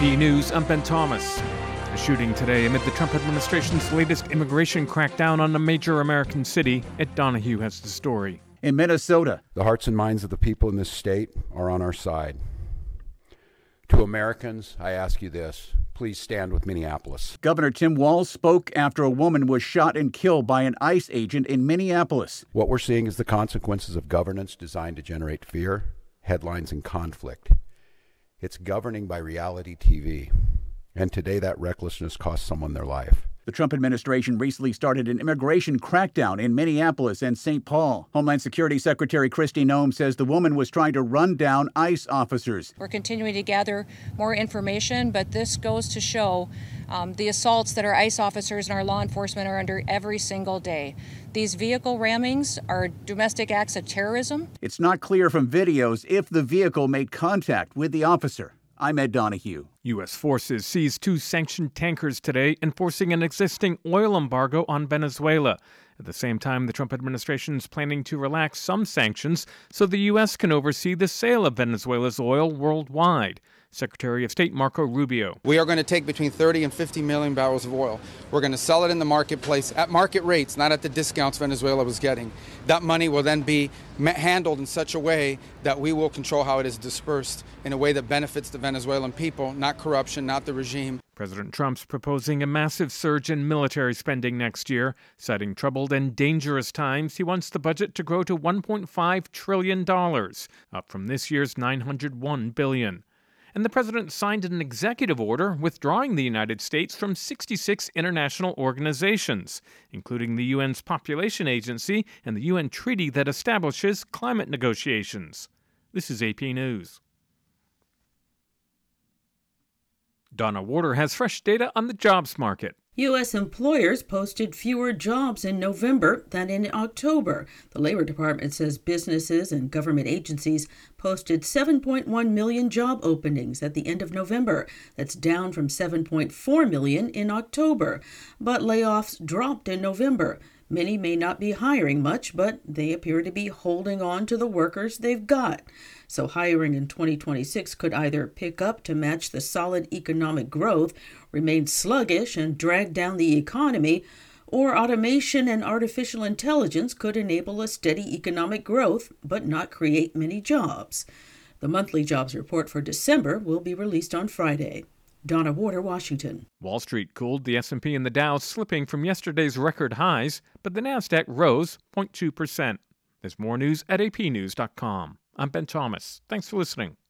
News, I'm Ben Thomas. A shooting today amid the Trump administration's latest immigration crackdown on a major American city. Ed Donahue has the story. In Minnesota, the hearts and minds of the people in this state are on our side. To Americans, I ask you this. Please stand with Minneapolis. Governor Tim Walz spoke after a woman was shot and killed by an ICE agent in Minneapolis. What we're seeing is the consequences of governance designed to generate fear, headlines, and conflict. It's governing by reality TV. And today that recklessness cost someone their life. The Trump administration recently started an immigration crackdown in Minneapolis and St. Paul. Homeland Security Secretary Kristi Noem says the woman was trying to run down ICE officers. We're continuing to gather more information, but this goes to show the assaults that our ICE officers and our law enforcement are under every single day. These vehicle rammings are domestic acts of terrorism. It's not clear from videos if the vehicle made contact with the officer. I'm Ed Donahue. U.S. forces seized 2 sanctioned tankers today, enforcing an existing oil embargo on Venezuela. At the same time, the Trump administration is planning to relax some sanctions so the U.S. can oversee the sale of Venezuela's oil worldwide. Secretary of State Marco Rubio. We are going to take between 30 and 50 million barrels of oil. We're going to sell it in the marketplace at market rates, not at the discounts Venezuela was getting. That money will then be handled in such a way that we will control how it is dispersed in a way that benefits the Venezuelan people, not corruption, not the regime. President Trump's proposing a massive surge in military spending next year. Citing troubled and dangerous times, he wants the budget to grow to $1.5 trillion, up from this year's $901 billion. And the president signed an executive order withdrawing the United States from 66 international organizations, including the UN's Population Agency and the UN treaty that establishes climate negotiations. This is AP News. Donna Warder has fresh data on the jobs market. U.S. employers posted fewer jobs in November than in October. The Labor Department says businesses and government agencies posted 7.1 million job openings at the end of November. That's down from 7.4 million in October. But layoffs dropped in November. Many may not be hiring much, but they appear to be holding on to the workers they've got. So hiring in 2026 could either pick up to match the solid economic growth, remain sluggish and drag down the economy, or automation and artificial intelligence could enable a steady economic growth but not create many jobs. The monthly jobs report for December will be released on Friday. Donna Warder, Washington. Wall Street cooled, the S&P and the Dow slipping from yesterday's record highs, but the Nasdaq rose 0.2%. There's more news at apnews.com. I'm Ben Thomas. Thanks for listening.